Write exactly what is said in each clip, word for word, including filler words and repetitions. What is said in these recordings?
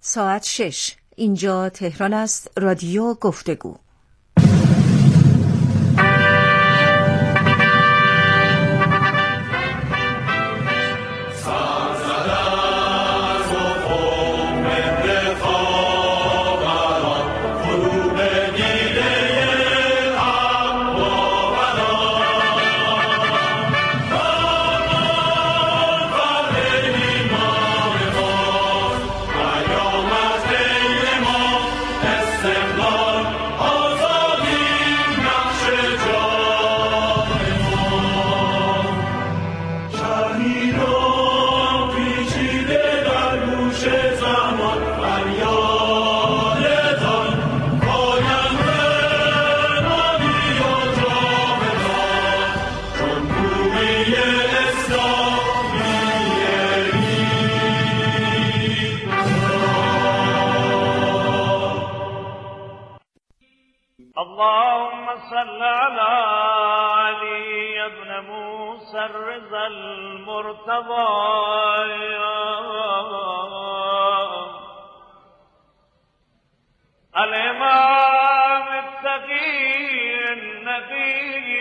ساعت شش. اینجا تهران است. رادیو گفتگو. اللهم صل على علي بن موسى الرضا المرتضى الإمام التقي النبي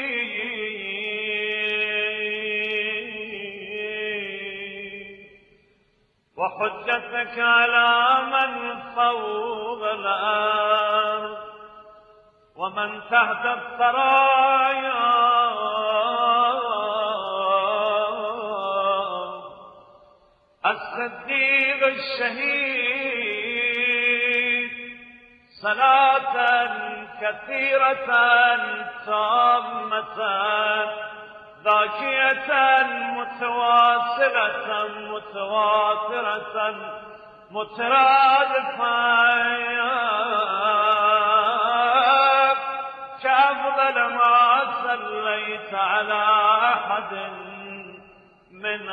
وحجتك على من فوق الأرض ومن تحت الثرايا الصديق الشهيد صلاة كثيرة تامة ذاكية متواصلة متواترة مترادفة كأفضل ما صليت على أحد من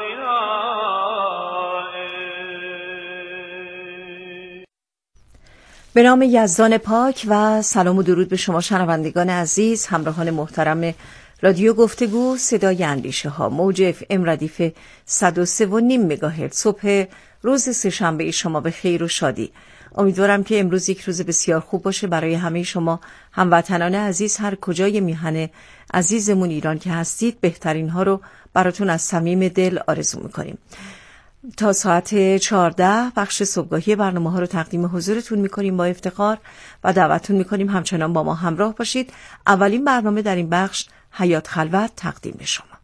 أوليائك. به نام یزدان پاک و سلام و درود به شما شنوندگان عزیز، همراهان محترم رادیو گفتگو صدای اندیشه ها، موج اف ام ردیف صد و سه و نیم مگاهرتز. صبح روز سه‌شنبه شما به خیر و شادی. امیدوارم که امروز یک روز بسیار خوب باشه برای همه شما هموطنان عزیز، هر کجای میهن عزیزمون ایران که هستید. بهترین ها رو براتون از صمیم دل آرزو میکنیم. تا ساعت چهارده بخش صبحگاهی برنامه ها رو تقدیم حضورتون میکنیم با افتخار و دعوتتون میکنیم همچنان با ما همراه باشید. اولین برنامه در این بخش حیات خلوت تقدیم به شما.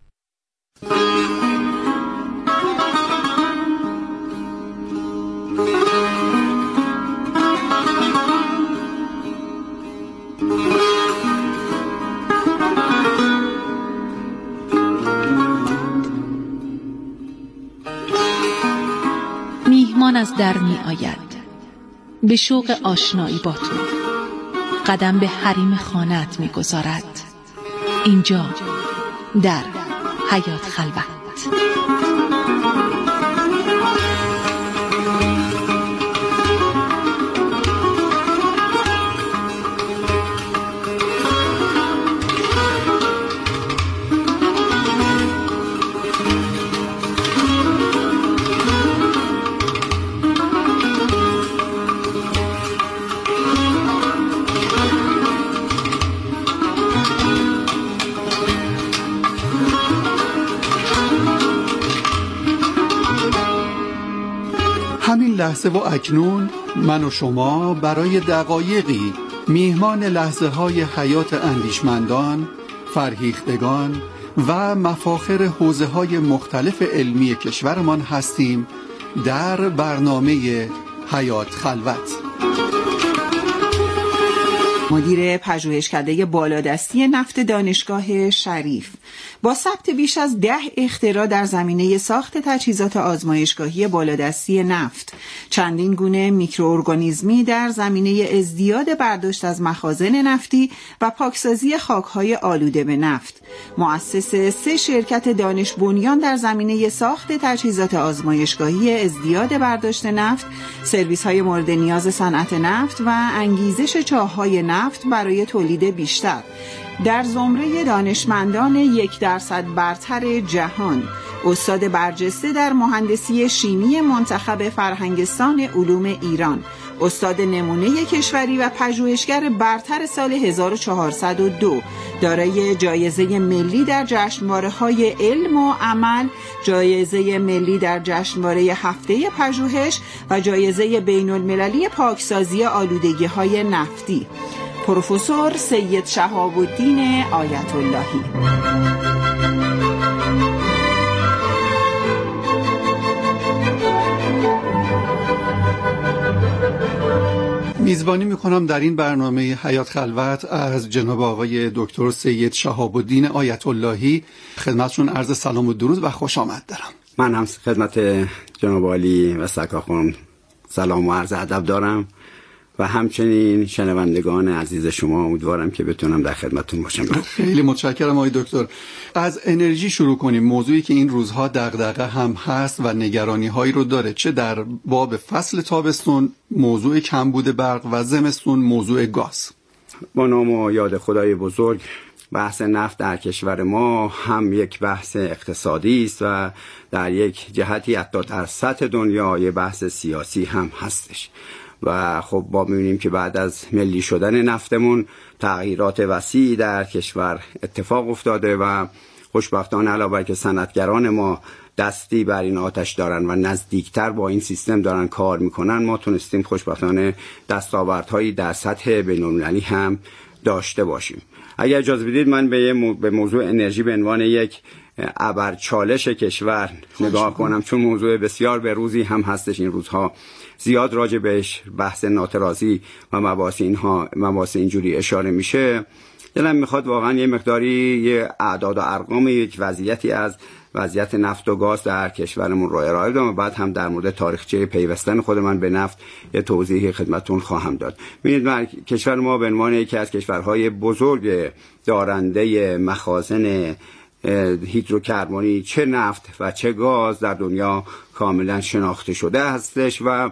میهمان از در می آید به شوق آشنایی با تو، قدم به حریم خانه‌ات می گذارد. اینجا در حیات خلوت. همین لحظه و اکنون من و شما برای دقایقی میهمان لحظه های حیات اندیشمندان، فرهیختگان و مفاخر حوزه های مختلف علمی کشورمان هستیم در برنامه حیات خلوت. مدیر پژوهشکده بالادستی نفت دانشگاه شریف با ثبت بیش از ده اختراع در زمینه ساخت تجهیزات آزمایشگاهی بالادستی نفت، چندین گونه میکروارگانیسمی در زمینه ازدیاد برداشت از مخازن نفتی و پاکسازی خاک‌های آلوده به نفت، مؤسس سه شرکت دانش بنیان در زمینه ساخت تجهیزات آزمایشگاهی ازدیاد برداشت نفت، سرویس‌های مورد نیاز صنعت نفت و انگیزش چاه‌های نفت برای تولید بیشتر، در زمره دانشمندان یک درصد برتر جهان استاد برجسته در مهندسی شیمی منتخب فرهنگستان علوم ایران، استاد نمونه کشوری و پژوهشگر برتر سال هزار و چهارصد و دو، دارای جایزه ملی در جشنواره‌های علم و عمل، جایزه ملی در جشنواره هفته پژوهش و جایزه بین‌المللی پاکسازی آلودگی‌های نفتی، پروفسور سید شهاب الدین آیت اللهی. میزبانی میکنم در این برنامه حیات خلوت از جناب آقای دکتر سید شهاب الدین آیت اللهی. خدمتشون عرض سلام و درود و خوش آمد دارم. من هم خدمت جناب عالی و سرکار خانم سلام و عرض ادب دارم و همچنین شنوندگان عزیز شما، امیدوارم که بتونم در خدمتتون باشم. خیلی متشکرم آقای دکتر. از انرژی شروع کنیم، موضوعی که این روزها دغدغه هم هست و نگرانی هایی رو داره، چه در باب فصل تابستون موضوع کمبود برق و زمستون موضوع گاز. با نام و یاد خدای بزرگ، بحث نفت در کشور ما هم یک بحث اقتصادی است و در یک جهتی حتی در سطح دنیا یک بحث سیاسی هم هستش. و خب با می‌بینیم که بعد از ملی شدن نفتمون تغییرات وسیعی در کشور اتفاق افتاده و خوشبختانه علاوه بر که صنعتگران ما دستی بر این آتش دارن و نزدیکتر با این سیستم دارن کار میکنن، ما تونستیم خوشبختانه دستاوردهایی در سطح بین‌المللی هم داشته باشیم. اگر اجازه بدید من به مو... به موضوع انرژی به عنوان یک ابرچالش کشور نگاه کنم، چون موضوع بسیار به روزی هم هستش. این روزها زیاد راجع بهش بحث ناترازی و مباحث اینها مباحث اینجوری اشاره میشه. دلم میخواد واقعا یه مقداری یه اعداد و ارقام یک وضعیتی از وضعیت نفت و گاز در کشورمون رو ارائه بدم و بعد هم در مورد تاریخچه پیوستن خود من به نفت یه توضیحی خدمتتون خواهم داد. ببینید کشور ما به عنوان یکی از کشورهای بزرگ دارنده مخازن هیدروکربنی چه نفت و چه گاز در دنیا کاملا شناخته شده هستش و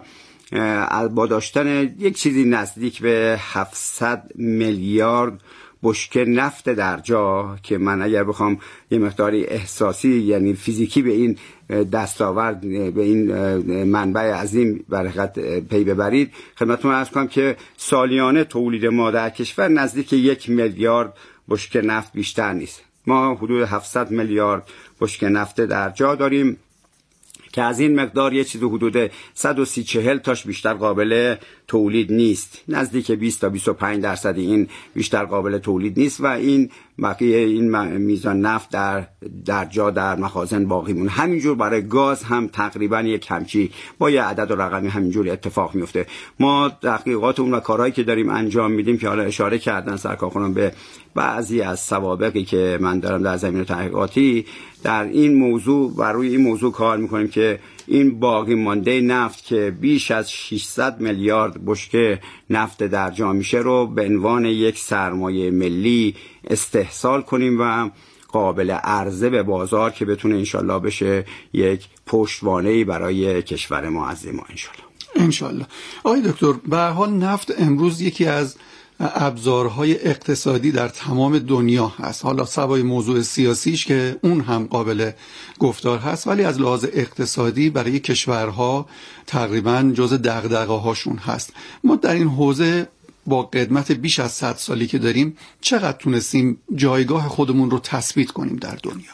با داشتن یک چیزی نزدیک به هفتصد میلیارد بشکه نفت در جا، که من اگر بخوام یه مقداری احساسی یعنی فیزیکی به این دستاورد به این منبع عظیم برکت پی ببرید، خدمتتون عرض کنم که سالیانه تولید ما در کشور نزدیک یک میلیارد بشکه نفت بیشتر نیست. ما حدود هفتصد میلیارد بشکه نفت در جا داریم که از این مقدار یه چیز حدود صد و سی چهل تاش بیشتر قابل تولید نیست. نزدیک بیست تا بیست و پنج درصد این بیشتر قابل تولید نیست و این بقیه این میزان نفت در در جا در مخازن باقی مونه. همینجور برای گاز هم تقریبا یک همچی با یه عدد و رقمی همینجور اتفاق میفته. ما تحقیقات اون و کارهایی که داریم انجام میدیم که حالا اشاره کردن سرکار خانم به بعضی از سوابقی که من دارم در زمینه تحقیقاتی در این موضوع و روی این موضوع کار میکنیم که این باقی مانده نفت که بیش از ششصد میلیارد بشکه نفت در جا میشه رو به عنوان یک سرمایه ملی استحصال کنیم و قابل عرضه به بازار که بتونه انشالله بشه یک پشتوانه‌ای برای کشور ما عزیز ما انشالله. انشالله. آقای دکتر، به هر حال نفت امروز یکی از ابزارهای اقتصادی در تمام دنیا هست. حالا سوای موضوع سیاسیش که اون هم قابل گفتار هست، ولی از لحاظ اقتصادی برای کشورها تقریبا جز دغدغه هاشون هست. ما در این حوزه با قدمت بیش از صد سالی که داریم چقدر تونستیم جایگاه خودمون رو تثبیت کنیم در دنیا؟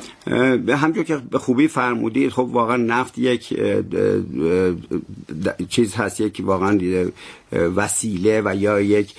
به همونجور که به خوبی فرمودید، خب واقعا نفت یک چیز هست، یک واقعا وسیله و یا یک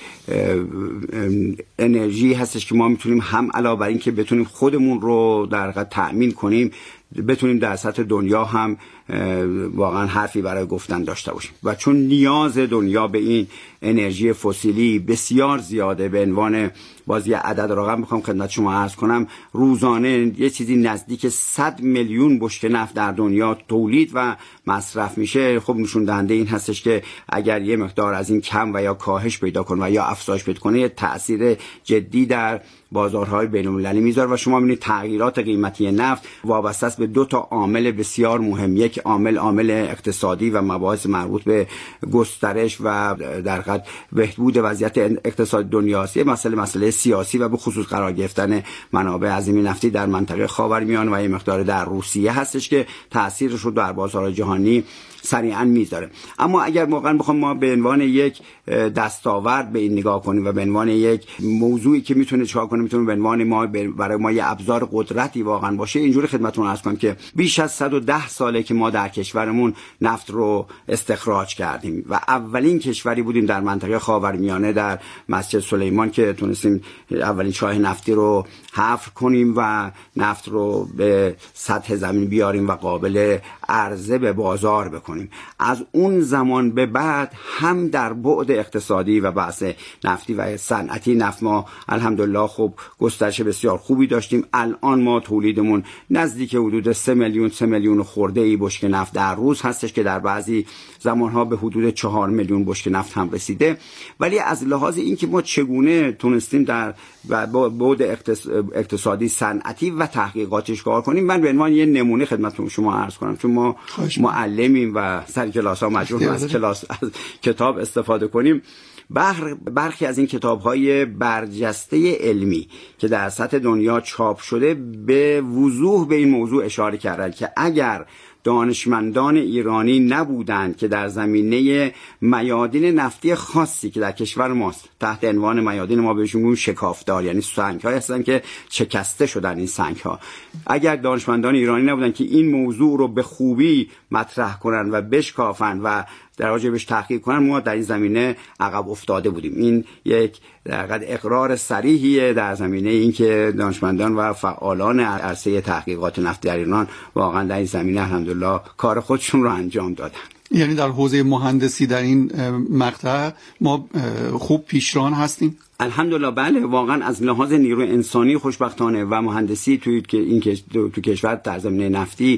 انرژی هستش که ما میتونیم هم علاوه بر این که بتونیم خودمون رو در واقع تأمین کنیم، بتونیم در سطح دنیا هم واقعا حرفی برای گفتن داشته باشیم. و چون نیاز دنیا به این انرژی فسیلی بسیار زیاده، به عنوان باز یه عدد رقم بخوام خدمت شما عرض کنم، روزانه یه چیزی نزدیک صد میلیون بشکه نفت در دنیا تولید و مصرف میشه. خب نشون دهنده این هستش که اگر یه مقدار از این کم و یا کاهش پیدا کنه و یا افزایش پیدا کنه، تأثیر جدی در بازارهای بین‌المللی میذاره و شما می‌بینید تغییرات قیمتی نفت وابسته است به دو تا عامل بسیار مهم. یک یک عامل عامل اقتصادی و مباحث مربوط به گسترش و در حقیقت بهبود وضعیت اقتصاد دنیاست. یه مسئله مسئله سیاسی و به خصوص قرار گرفتن منابع عظیم نفتی در منطقه خاورمیانه و یه مقدار در روسیه هستش که تاثیرش رو در بازار جهانی سریعا میذاره. اما اگر واقعا بخوام ما به عنوان یک دستاورد به این نگاه کنیم و به عنوان یک موضوعی که میتونه چیکار کنه، میتونه به عنوان ما برای ما یه ابزار قدرتی واقعا باشه، اینجوری خدمتتون عرض کنم که بیش از صد و ده ساله که ما در کشورمون نفت رو استخراج کردیم و اولین کشوری بودیم در منطقه خاورمیانه در مسجد سلیمان که تونستیم اولین چاه نفتی رو حفر کنیم و نفت رو به سطح زمین بیاریم و قابل عرضه به بازار بکنیم. از اون زمان به بعد هم در بعد اقتصادی و بحث نفتی و صنعتی نفت ما الحمدلله خب گسترش بسیار خوبی داشتیم. الان ما تولیدمون نزدیک حدود سه میلیون سه میلیون خورده ای بشکه نفت در روز هستش که در بعضی زمانها به حدود چهار میلیون بشکه نفت هم رسیده. ولی از لحاظ اینکه ما چگونه تونستیم در بعد اقتصادی صنعتی و تحقیقاتش کار کنیم، من به عنوان یه نمونه خدمتتون شما عرض کنم، چون ما معلمیم و سر کلاس ها مجبور از کلاس از کتاب استفاده کنیم. برخی از این کتاب‌های برجسته علمی که در سطح دنیا چاپ شده به وضوح به این موضوع اشاره کردند که اگر دانشمندان ایرانی نبودند که در زمینه میادین نفتی خاصی که در کشور ماست تحت عنوان میادین ما بهشون میگیم شکافدار، یعنی سنگ‌هایی هستن که شکسته شدن این سنگ‌ها، اگر دانشمندان ایرانی نبودند که این موضوع رو به خوبی مطرح کنن و بشکافن و در راجبش تحقیق کنن، ما در این زمینه عقب افتاده بودیم. این یک در اقرار صریحیه در زمینه اینکه دانشمندان و فعالان عرصه تحقیقات نفتی در ایران واقعا در این زمینه الحمدلله کار خودشون رو انجام دادن. یعنی در حوزه مهندسی در این مقطع ما خوب پیشران هستیم؟ الحمدلله بله، واقعا از لحاظ نیروی انسانی خوشبختانه و مهندسی توی که این تو کشور در زمینه نفتی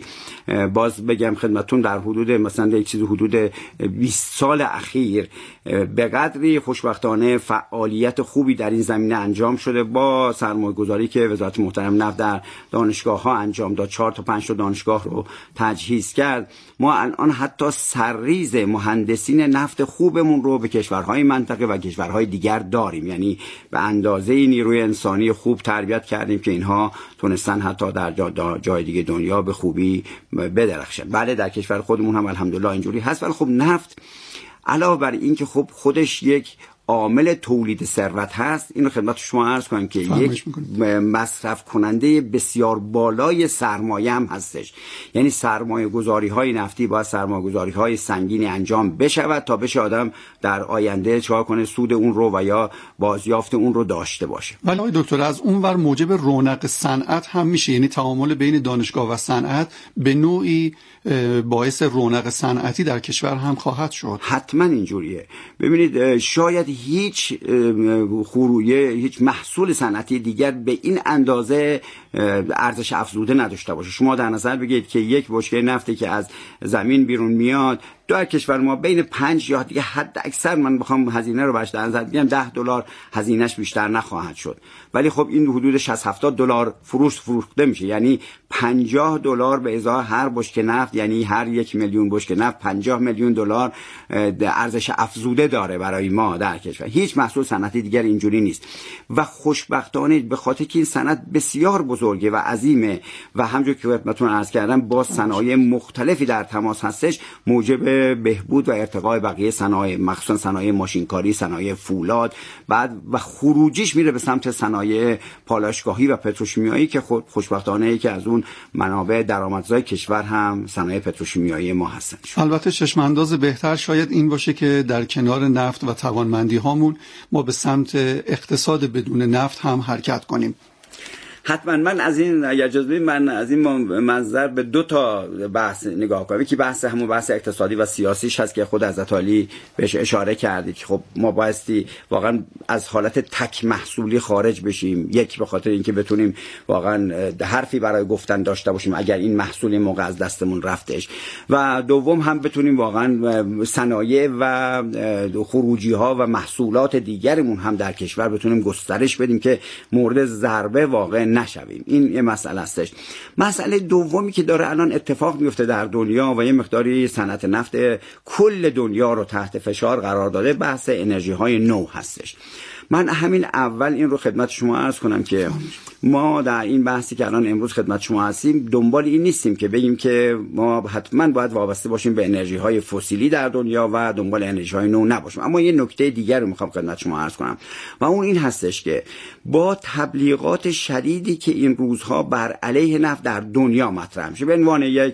باز بگم خدمتتون در حدود مثلا یک چیز حدود بیست سال اخیر به قدری خوشبختانه فعالیت خوبی در این زمینه انجام شده با سرمایه‌گذاری که وزارت محترم نفت در دانشگاه‌ها انجام داد، چهار تا پنج تا دانشگاه رو تجهیز کرد. ما الان حتی سرریز مهندسین نفت خوبمون رو به کشورهای منطقه و کشورهای دیگر داریم، یعنی به اندازه نیروی انسانی خوب تربیت کردیم که اینها تونستن حتی در جا جای دیگه دنیا به خوبی بدرخشن. بله در کشور خودمون هم الحمدلله اینجوری هست. ولی خب نفت علاوه بر این که خب خودش یک عامل تولید ثروت هست، اینو خدمت شما عرض کنم که یک مصرف کننده بسیار بالای سرمایه هم هستش. یعنی سرمایه گذاری های نفتی باید سرمایه گذاری های سنگینی انجام بشود تا بشه آدم در آینده چهار کنه سود اون رو و یا بازیافت اون رو داشته باشه. ولی آقای دکتر از اون ور موجب رونق صنعت هم میشه، یعنی تعامل بین دانشگاه و صنعت به نوعی باعث رونق صنعتی در کشور هم خواهد شد. حتما اینجوریه. ببینید شاید هیچ خورویه هیچ محصول صنعتی دیگر به این اندازه ارزش افزوده نداشته باشه. شما در نظر بگیرید که یک بشکه نفتی که از زمین بیرون میاد در کشور ما بین پنج یا دیگه حد اکثر من بخوام هزینه رو باش در نظر بگیرم ده دلار هزینهش بیشتر نخواهد شد. ولی خب این حدود شصت هفتاد دلار فروش فروخته میشه، یعنی پنجاه دلار به ازای هر بشکه نفت، یعنی هر یک میلیون بشکه نفت پنجاه میلیون دلار ارزش افزوده داره برای ما در کشور. هیچ محصول صنعتی دیگر اینجوری نیست و خوشبختانه به خاطر که این صنعت بسیار بزرگه و عظیمه و همونجور که خدمتتون عرض کردم با صنایع مختلفی در تماس هستش، موجب بهبود و ارتقای بقیه صنایع مخصوصا صنایع ماشینکاری، صنایع فولاد، بعد و خروجیش میره به سمت صنایع پالایشگاهی و پتروشیمیایی که خود خوشبختانه یکی از اون منابع درآمدزای کشور هم صنایع پتروشیمیایی ما هستن. البته چشمانداز بهتر شاید این باشه که در کنار نفت و توانمندی هامون ما به سمت اقتصاد بدون نفت هم حرکت کنیم. حتما من از این اجازه من از این منظر به دو تا بحث نگاه کنم. یکی بحث همون بحث اقتصادی و سیاسیش هست که خود حضرت علی بهش اشاره کردید که خب ما بایستی واقعا از حالت تک محصولی خارج بشیم، یک به خاطر اینکه بتونیم واقعا حرفی برای گفتن داشته باشیم اگر این محصول موقع از دستمون رفتش، و دوم هم بتونیم واقعا صنایع و خروجی ها و محصولات دیگرمون هم در کشور بتونیم گسترش بدیم که مورد ضربه واقع نشویم. این یه مسئله هستش. مسئله دومی که داره الان اتفاق میفته در دنیا و یه مقداری صنعت نفت کل دنیا رو تحت فشار قرار داده، بحث انرژی های نو هستش. من همین اول این رو خدمت شما عرض کنم که ما در این بحثی که الان امروز خدمت شما هستیم دنبال این نیستیم که بگیم که ما حتما باید وابسته باشیم به انرژی های فسیلی در دنیا و دنبال انرژی های نو نباشیم. اما یه نکته دیگر رو میخوام خدمت شما عرض کنم و اون این هستش که با تبلیغات شدیدی که این روزها بر علیه نفت در دنیا مطرح میشه به عنوان یک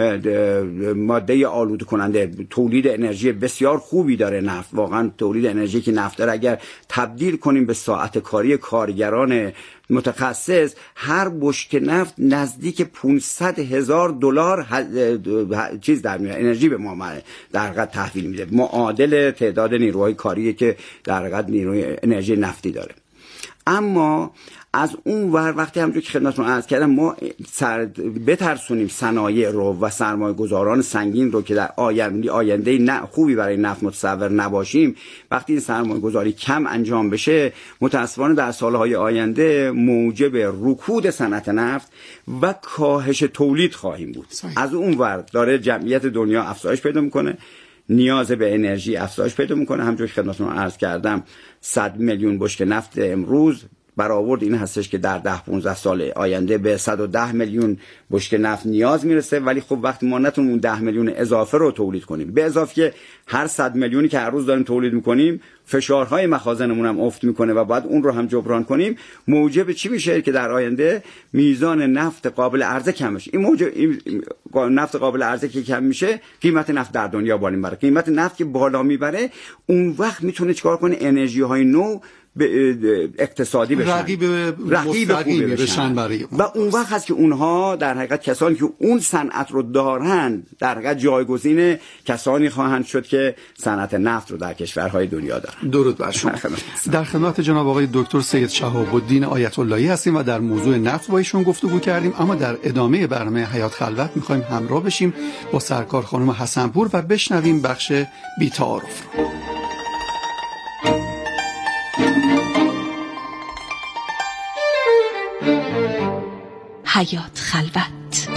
ماده آلوده کننده، تولید انرژی بسیار خوبی داره نفت، واقعا تولید انرژی که نفت داره اگر تبدیل کنیم به ساعت کاری کارگران متخصص، هر بشکه نفت نزدیک پانصد هزار دلار چیز در میاد، انرژی به ما در حقیقت تحویل میده، معادل تعداد نیروهای کاری که در حقیقت نیروی انرژی نفتی داره. اما از اون ور وقتی همونجور که خدمتتون عرض کردم ما سر بترسونیم صنایع رو و سرمایه گذاران سنگین رو که در آینده آینده نه خوبی برای نفت متصور نباشیم، وقتی این سرمایه گذاری کم انجام بشه متاسفانه در سالهای آینده موجب رکود صنعت نفت و کاهش تولید خواهیم بود. صحیح. از اون ور داره جمعیت دنیا افزایش پیدا میکنه، نیاز به انرژی افزایش پیدا میکنه. همونجور که خدمتتون عرض کردم صد میلیون بشکه نفت امروز برآورد این هستش که در ده پانزده سال آینده به صد و ده میلیون بشکه نفت نیاز میرسه. ولی خب وقتی ما نتونیم اون ده میلیون اضافه رو تولید کنیم، به اضافه که هر صد میلیونی که هر روز داریم تولید میکنیم فشارهای مخازنمون هم افت میکنه و بعد اون رو هم جبران کنیم، موجب چی میشه که در آینده میزان نفت قابل عرضه کم بشه. این موجب این نفت قابل عرضه که کم میشه قیمت نفت در دنیا بالا میبره. قیمت نفت که بالا میبره اون وقت میتونه چیکار کنه؟ انرژی های نو اقتصادی بشن، رقیب مستقیمی بشن برای و اون وقت هست که اونها در حقیقت کسانی که اون صنعت رو دارن در حقیقت جایگزین کسانی خواهند شد که صنعت نفت رو در کشورهای دنیا دارن. درود بر شما. در خدمت جناب آقای دکتر سید شهاب الدین آیت اللهی هستیم و در موضوع نفت با ایشون گفتگو کردیم. اما در ادامه برنامه حیات خلوت می‌خوایم همراه بشیم با سرکار خانم حسنپور و بشنویم بخش بی‌تعارف رو. حیات خلوت.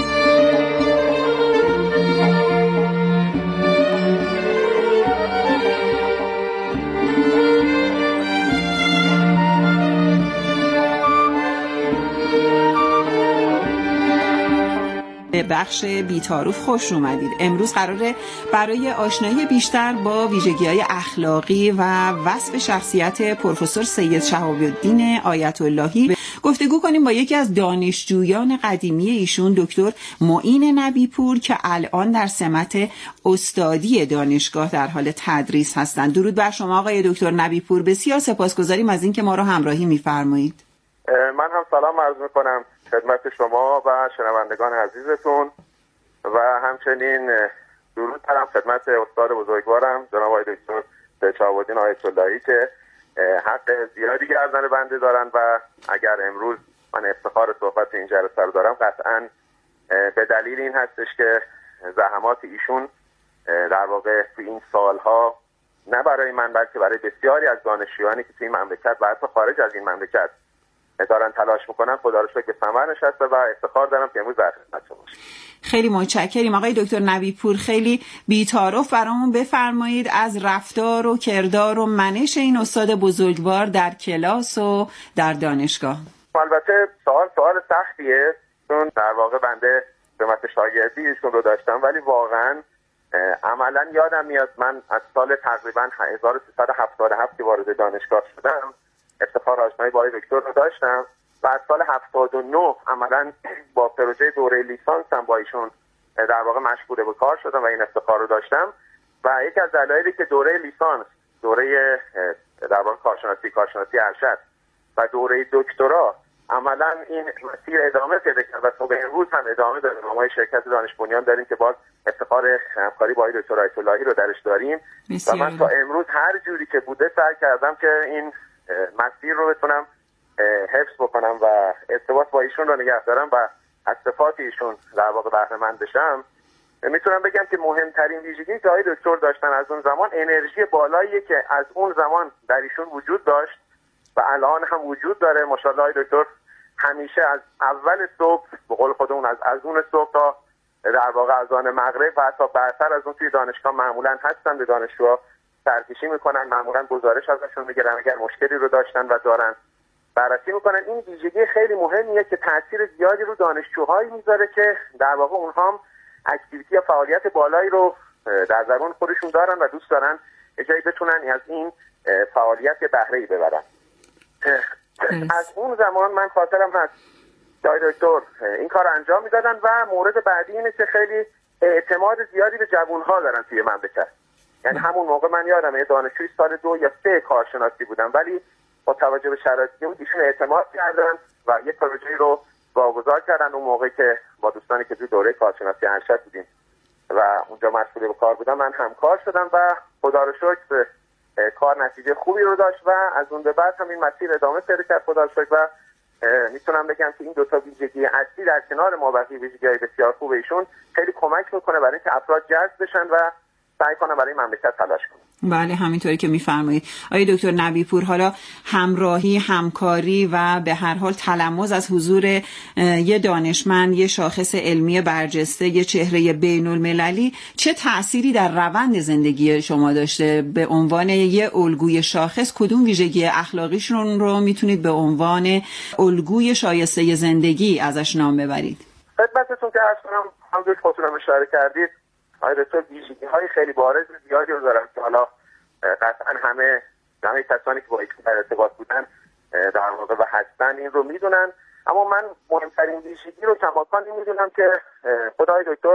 به بخش بی‌تعارف خوش اومدید. امروز قراره برای آشنایی بیشتر با ویژگی‌های اخلاقی و وصف شخصیت پروفسور سید شهاب الدین آیت اللهی گفتگو کنیم با یکی از دانشجویان قدیمی ایشون، دکتر معین نبی‌پور که الان در سمت استادی دانشگاه در حال تدریس هستند. درود بر شما آقای دکتر نبی‌پور. بسیار سپاسگزاریم از اینکه ما رو همراهی می‌فرمایید. من هم سلام عرض می‌کنم خدمت شما و شنوندگان عزیزتون و همچنین درود دارم خدمت استاد بزرگوارم جناب آقای دکتر سید شهاب الدین آیت اللهی که حق زیادی گردن بنده دارن و اگر امروز من افتخار صحبت این جلسه رو دارم قطعاً به دلیل این هستش که زحمات ایشون در واقع تو این سالها نه برای من بلکه برای بسیاری از دانشجویانی که توی این مملکت و حتی خارج از این مملکت دارن تلاش میکنن خدا رو شکر به ثمر نشسته و افتخار دارم که امروز در خدمت شما باشم. خیلی متشکریم آقای دکتر نبی‌پور. خیلی بی‌تعارف برامون بفرمایید از رفتار و کردار و منش این استاد بزرگوار در کلاس و در دانشگاه. البته سوال سوال سختیه چون در واقع بنده قسمت شاگردی ایشون رو داشتم ولی واقعا عملا یادم میاد من از سال تقریبا هزار و سیصد و هفتاد و هفت که وارد دانشگاه شدم افتخار آشنایی با آقای دکتر رو داشتم و از سال هفتاد و نه عملا با پروژه دوره لیسانس هم با ایشون در واقع مشغول به کار شدم و این افتخار رو داشتم و یکی از دلایلی که دوره لیسانس، دوره در واقع کارشناسی کارشناسی ارشد و دوره دکترا عملا این مسیر ادامه پیدا کرد و تا به امروز هم ادامه داره. ما شرکت دانش بنیان داریم که باز افتخار همکاری با آقای دکتر آیت اللهی رو درش داریم و من تا امروز هر جوری که بوده سعی کردم که این مسیر رو بتونم حفظ بکنم و ارتباط با ایشون رو نگه دارم و از صفات ایشون در واقع بهره مند بشم. میتونم بگم که مهمترین ویژگی که آقای دکتر داشتن از اون زمان انرژی بالاییه که از اون زمان در ایشون وجود داشت و الان هم وجود داره. ماشاءالله آقای دکتر همیشه از اول صبح به قول خودمون از اذان صبح تا در واقع اذان مغرب و حتی برتر از اون توی دانشگاه معمولا هستن، به دانشجوها سرکشی میکنن، معمولا گزارش ازشون میگیرن اگر مشکلی رو داشتن و دارن بررسی میکنن. این ویژگی خیلی مهمیه که تاثیر زیادی رو دانشجوهایی میذاره که در واقع اونها هم اکتیویتی یا فعالیت بالایی رو در درون خودشون دارن و دوست دارن جایی بتونن از این فعالیت بهره‌ای ببرن. از اون زمان من خاطرم هست جای دکتر این کار انجام میدادن و مورد بعدی اینه که خیلی اعتماد زیادی به جوانها دارن توی مملکت. یعنی همون موقع من یادم یه دانشجوی سال دو یا سه کارشناسی بودم، ولی با توجه به شرایطی که ایشون اعتماد کردن و یک پروژه‌ای رو واگذار کردن. اون موقعی که با دوستانی که توی دوره کارشناسی ارشد بودیم و اونجا مشغول به کار بودم من همکار شدم و خدا رو شکر کار نتیجه خوبی رو داشت و از اون به بعد هم این مسیر ادامه پیدا کرد خدا رو شکر. و میتونم بگم که این دو تا ویژگی اصلی در کنار ما بقیه ویژگی‌های بسیار خوب ایشون خیلی کمک میکنه برای اینکه افراد جذب بشن و سعی کنن برای مملکت تلاش کنن. بله همینطوری که میفرمایید آقای دکتر نبی پور. حالا همراهی، همکاری و به هر حال تلمذ از حضور یه دانشمند، یه شاخص علمی برجسته، یه چهره بین المللی چه تأثیری در روند زندگی شما داشته؟ به عنوان یه الگوی شاخص کدوم ویژگی اخلاقیشون رو میتونید به عنوان الگوی شایسته زندگی ازش نام ببرید؟ خدمتتون که عرض کنم همونجور که خودتون اشاره کردید آقای دکتر ویژگی‌های خیلی بارز زیادی رو دارن که حالا قطعا همه همه کسانی که با ایشون در ارتباط بودن در واقع و هستن این رو میدونن. اما من مهمترین ویژگی رو کماکان این میدونم که خدای دکتر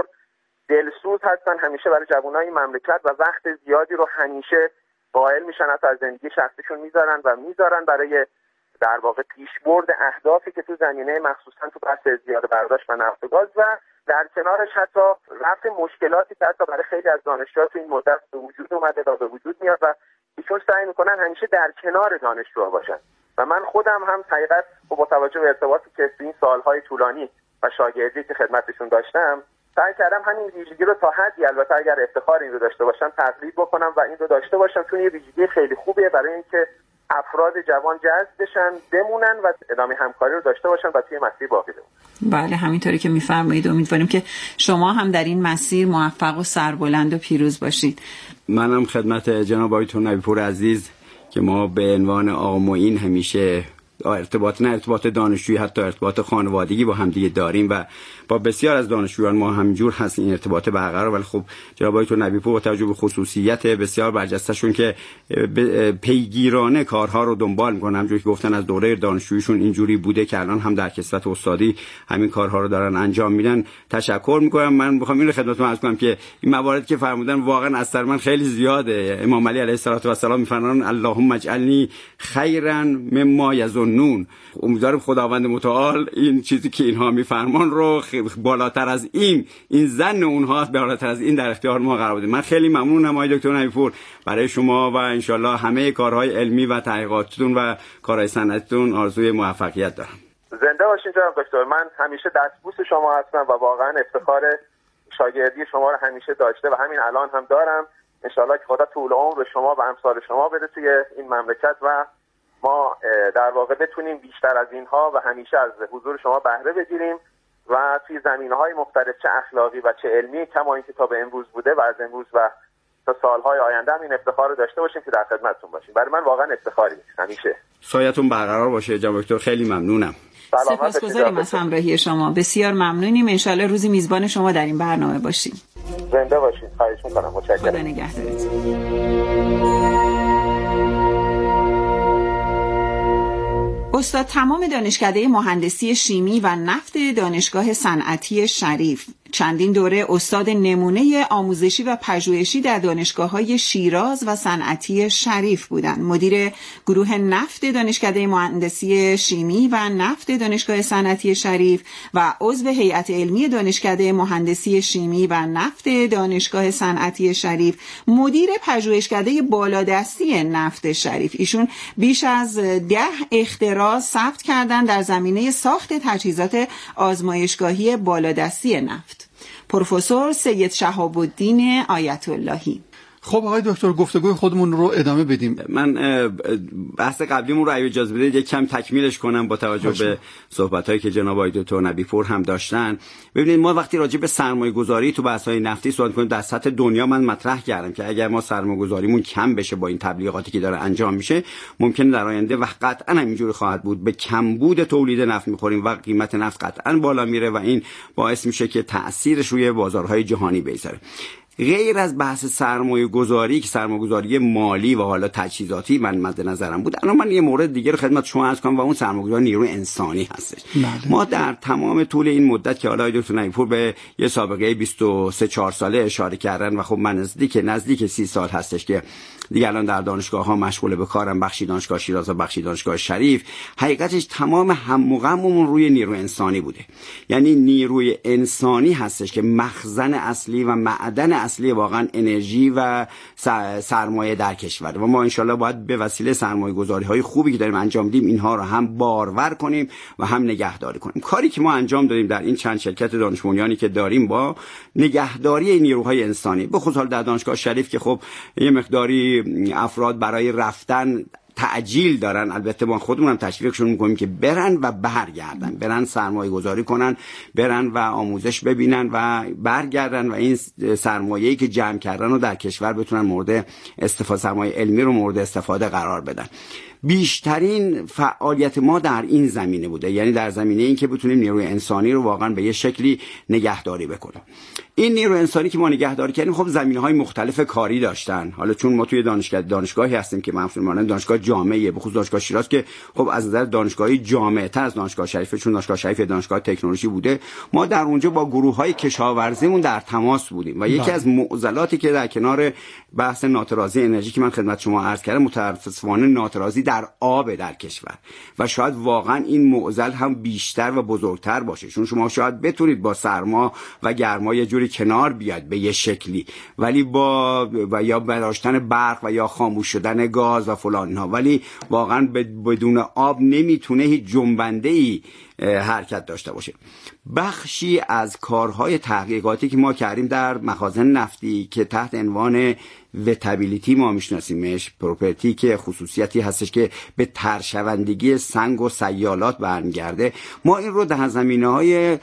دلسوز هستن، همیشه برای جوانای مملکت و وقت زیادی رو همیشه قائل میشن، حتی از زندگی شخصیشون میذارن و میذارن برای در واقع پیشبرد اهدافی که تو زمینه مخصوصا تو بحث زیاده برداشت و نفت و گاز و در کنارش حتی رفع مشکلاتی که حتی برای خیلی از دانشجوها تو این مدت به وجود اومده و به وجود میاد و ایشون سعی میکنن همیشه در کنار دانشجوها باشن. و من خودم هم حقیقت با توجه به ارتباطی که تو این سالهای طولانی و شاگردی که خدمتشون داشتم سعی کردم همین ویژگی رو تا حدی، البته اگر افتخار این رو داشته باشم، تقلید بکنم و این رو داشته باشم، چون یه ویژگی خیلی خوبیه برای اینکه افراد جوان جذب بشن، بمونن و ادامه همکاری رو داشته باشن و توی مسیر باقی بمونن. بله همینطوری که میفرمایید. امیدواریم که شما هم در این مسیر موفق و سربلند و پیروز باشید. منم خدمت جناب آقای دکتر نبی پور عزیز که ما به عنوان آقا معین همیشه ارتباط نه ارتباط دانشجویی حتی ارتباط خانوادگی با همدیگه داریم و با بسیار از دانشجویان ما همینجور هست این ارتباط برقرار. ولی خب جناب آقای دکتر نبی پور با توجه به خصوصیت بسیار برجسته‌شون که پیگیرانه کارها رو دنبال می‌کنن، همونجوری که گفتن از دوره دانشجوییشون اینجوری بوده که الان هم در کسوت استادی همین کارها رو دارن انجام میدن، تشکر می‌کنم. من می‌خوام این رو خدمتتون عرض کنم که این موارد که فرمودن واقعا از سر من خیلی زیاده. امام علی علیه السلام می‌فرمایند اللهم اجعلنی خیرا مما یظنون. امیدوارم خداوند متعال این چیزی که اینها می‌فرمان رو بالاتر از این این ظن اونها بالاتر از این در اختیار ما قرار بده. من خیلی ممنونم آقای دکتر نبی پور برای شما و انشالله همه کارهای علمی و تحقیقاتتون و کارهای صنعتیتون آرزوی موفقیت دارم. زنده باشین جناب دکتر. من همیشه دستبوس شما هستم و واقعا افتخار شاگردی شما رو همیشه داشته و همین الان هم دارم. انشالله که خدا طول عمر به شما و امثال شما بده توی این مملکت و ما در واقع بتونیم بیشتر از اینها و همیشه از حضور شما بهره بگیریم و توی زمینه‌های مختلف چه اخلاقی و چه علمی کما اینکه تا به امروز بوده و از امروز و تا سالهای آینده هم این افتخار رو داشته باشیم که در خدمتتون باشیم. برای من واقعا افتخاری همیشه. سایتون برقرار باشه جناب دکتر. خیلی ممنونم. سپاسگزاریم از همراهی شما. بسیار ممنونیم. انشالله روزی میزبان شما در این برنامه باشیم. زنده باشید. خواهش می‌کنم. متشکرم. خدا نگهدارتون. استاد تمام دانشکده مهندسی شیمی و نفت دانشگاه صنعتی شریف چندین دوره استاد نمونه آموزشی و پژوهشی در دانشگاه‌های شیراز و صنعتی شریف بودند. مدیر گروه نفت دانشکده مهندسی شیمی و نفت دانشگاه صنعتی شریف و عضو هیئت علمی دانشکده مهندسی شیمی و نفت دانشگاه صنعتی شریف، مدیر پژوهشکده بالادستی نفت شریف. ایشون بیش از ده اختراع ثبت کردن در زمینه ساخت تجهیزات آزمایشگاهی بالادستی نفت. پروفسور سید شهاب الدین آیت اللهی. خب آقای دکتر گفتگوی خودمون رو ادامه بدیم. من بحث قبلیمون رو اگه اجازه بدید یک کم تکمیلش کنم با توجه باشه. به صحبتایی که جناب آقای دکتر نبی‌پور هم داشتن. ببینید ما وقتی راجع به سرمایه‌گذاری تو بحث‌های نفتی صحبت کنیم در سطح دنیا، من مطرح کردم که اگر ما سرمایه‌گذاریمون کم بشه با این تبلیغاتی که داره انجام میشه، ممکنه در آینده و قطعاً همینجوری خواهد بود به کمبود تولید نفت می‌خوریم و قیمت نفت قطعاً بالا میره و این باعث میشه که تأثیرش روی بازارهای جهانی بذاره. غیر از بحث سرمایه گذاری که سرمایه گذاری مالی و حالا تجهیزاتی من مد نظرم بود، الان من یه مورد دیگه رو خدمت شما عرض کنم و اون سرمایه گذاری نیروی انسانی هستش. بله. ما در تمام طول این مدت که حالا دکتر نبی‌پور به یه سابقه بیست و سه چهار ساله اشاره کردن و خب من نزدیک نزدیک سی سال هستش که دیگه الان در دانشگاه‌ها مشغول به کارم، بخشی دانشگاه شیراز و بخشی دانشگاه شریف. حقیقتش تمام هم و غممون روی نیروی انسانی بوده. یعنی نیروی انسانی هستش که مخزن اصلی و معدن اصلی واقعا انرژی و سرمایه در کشور و ما انشالله باید به وسیله سرمایه گذاری های خوبی که داریم انجام میدیم اینها رو هم بارور کنیم و هم نگهداری کنیم. کاری که ما انجام دادیم در این چند شرکت دانش بنیانی که داریم با نگهداری نیروهای انسانی، به خصوص در دانشگاه شریف که خب یه مقداری افراد برای رفتن تعجیل دارن، البته ما خودمون هم تشویقشون میکنیم که برن و برگردن، برن سرمایه گذاری کنن، برن و آموزش ببینن و برگردن و این سرمایه‌ای که جمع کردن رو در کشور بتونن مورد استفاده، سرمایه علمی رو مورد استفاده قرار بدن. بیشترین فعالیت ما در این زمینه بوده، یعنی در زمینه این که بتونیم نیروی انسانی رو واقعا به یه شکلی نگهداری بکنیم. این نیروی انسانی که ما نگهداری کردیم خب زمینه‌های مختلف کاری داشتن. حالا چون ما توی دانشگاه دانشگاهی هستیم که مفهوم دانشگاه جامعه، به خصوص دانشگاه شیراز که خب از نظر دانشگاهی جامع‌تر از دانشگاه شریف، چون دانشگاه شریف دانشگاه تکنولوژی بوده، ما در اونجا با گروه‌های کشاورزیمون در تماس بودیم و یکی از معضلاتی که در کنار بحث ناترازی انرژی که من خدمت شما عرض کردم، متأسفانه ناترازی در آب در کشور و شاید واقعا این معضل هم بیشتر و بزرگتر باشه، چون شما شاید بتونید با سرما و گرما یه جوری کنار بیاد به یه شکلی، ولی با و یا داشتن برق و یا خاموش شدن گاز و فلان اینها، ولی واقعا بدون آب نمیتونه هیچ جنبنده‌ای حرکت داشته باشه. بخشی از کارهای تحقیقاتی که ما کردیم در مخازن نفتی که تحت عنوان وتابیلیتی ما میشناسیمش، پروپرتی که خصوصیتی هستش که به ترشوندگی سنگ و سیالات برمیگرده، ما این رو در زمینه‌های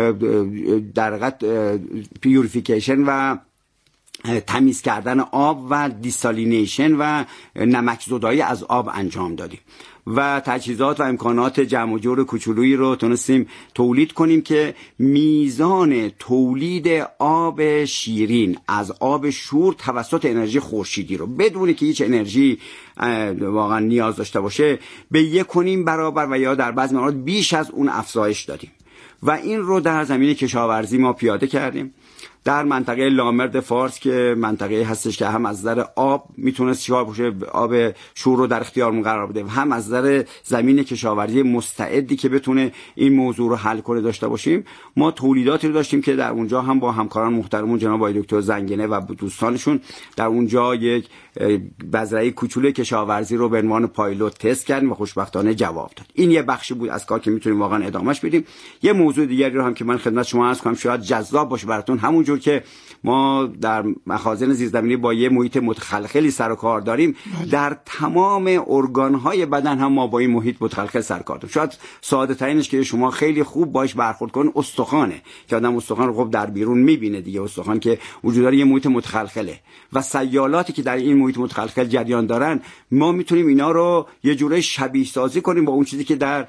در حقیقت پیوریفیکیشن و تمیز کردن آب و دیسالینیشن و نمک زدایی از آب انجام دادیم و تجهیزات و امکانات جمع و جور کوچولویی رو تونستیم تولید کنیم که میزان تولید آب شیرین از آب شور توسط انرژی خورشیدی رو بدون که هیچ انرژی واقعا نیاز داشته باشه به یک کنیم برابر و یا در بعضی موارد بیش از اون افزایش دادیم و این رو در زمینه کشاورزی ما پیاده کردیم. در منطقه لامرد فارس که منطقه هستش که هم از نظر آب میتونست چیکار باشه، آب شور رو در اختیارمون قرار بده، هم از نظر زمین کشاورزی مستعدی که بتونه این موضوع رو حل کنه داشته باشیم. ما تولیداتی رو داشتیم که در اونجا هم با همکاران محترمون جناب آقای دکتر زنگنه و دوستانشون در اونجا یک بذره کوچولوی کشاورزی رو به عنوان پایلوت تست کردیم و خوشبختانه جواب داد. این یه بخشی بود از کار که میتونیم واقعا ادامهش بدیم. یه موضوع دیگری رو هم که من خدمت شما عرض کنم شاید جذاب باشه براتون، همونجور که ما در مخازن زیرزمینی با یه محیط متخلخلی سر و کار داریم، در تمام ارگان‌های بدن هم ما با این محیط متخلخل سر کار داریم. شاید ساده ترینش که شما خیلی خوب باش برخورد کنین استخوانه که آدم استخوان رو خب در بیرون میبینه دیگه، استخوان که وجود داره یه محیط متخلخله و سیالاتی که در این محیط متخلخل جریان دارن، ما میتونیم اینا رو یه جوری شبیه سازی کنیم با اون چیزی که در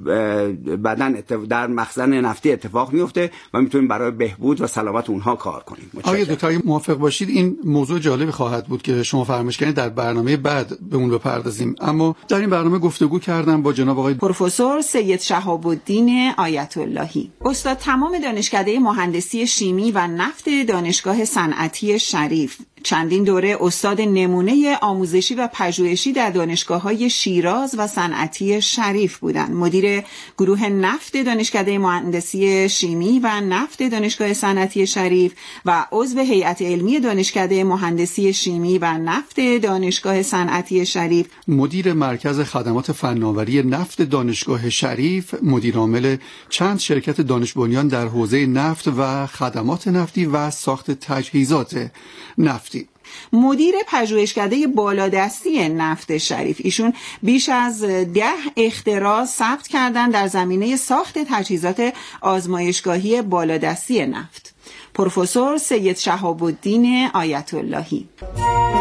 بدن در مخزن نفتی اتفاق میفته و میتونیم برای بهبود و سلامت اونها کار کنیم. آقای دکتر موافق باشید این موضوع جالبی خواهد بود که شما فرمایش کردین در برنامه بعد به اون بپردازیم، اما در این برنامه گفتگو کردم با جناب آقای پروفسور سید شهاب الدین آیت اللهی، استاد تمام دانشکده مهندسی شیمی و نفت دانشگاه صنعتی شریف، چندین دوره استاد نمونه آموزشی و پژوهشی در دانشگاه‌های شیراز و صنعتی شریف بودند. مدیر گروه نفت دانشکده مهندسی شیمی و نفت دانشگاه صنعتی شریف و عضو هیئت علمی دانشکده مهندسی شیمی و نفت دانشگاه صنعتی شریف، مدیر مرکز خدمات فناوری نفت دانشگاه شریف، مدیر عامل چند شرکت دانش بنیان در حوزه نفت و خدمات نفتی و ساخت تجهیزات نفتی. مدیر پژوهشکده بالادستی نفت شریف. ایشون بیش از ده اختراع ثبت کردن در زمینه ساخت تجهیزات آزمایشگاهی بالادستی نفت. پروفسور سید شهاب الدین آیت اللهی.